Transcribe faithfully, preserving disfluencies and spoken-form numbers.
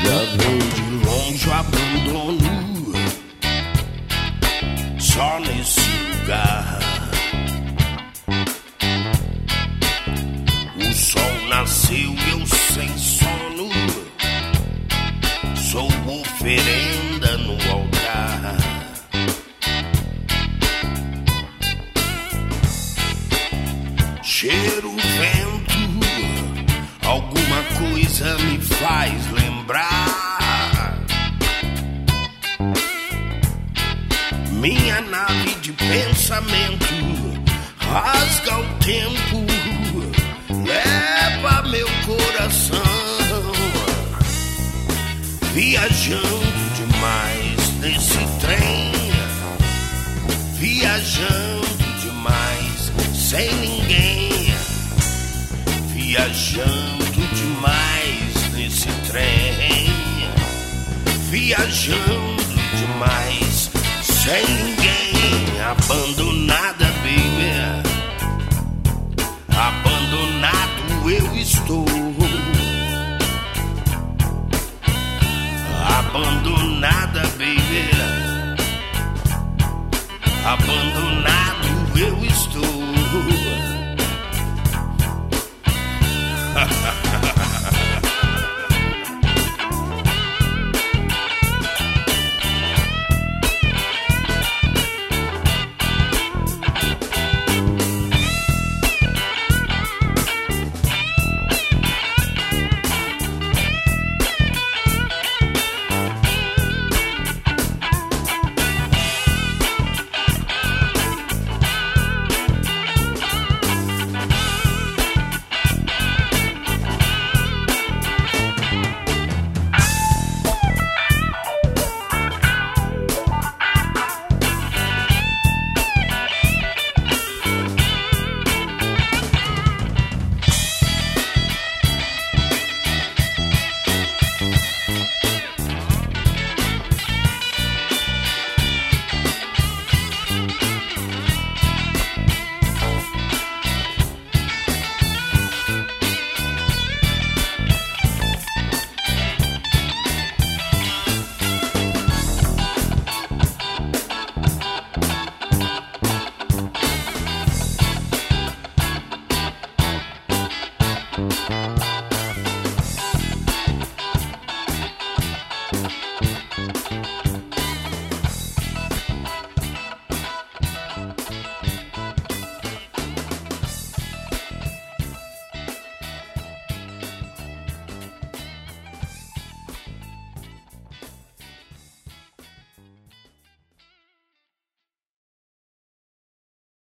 Já vem de longe o abandono, só nesse lugar. O sol nasceu e eu sem sono, sou oferenda no altar. Cheiro, vento, alguma coisa me faz lembrar. Minha nave de pensamento rasga o tempo, leva meu coração. Viajando demais nesse trem, viajando demais sem ninguém. Viajando demais nesse trem, viajando demais sem ninguém. Abandonada, baby, abandonado eu estou. Abandonada, baby, abandonado eu estou.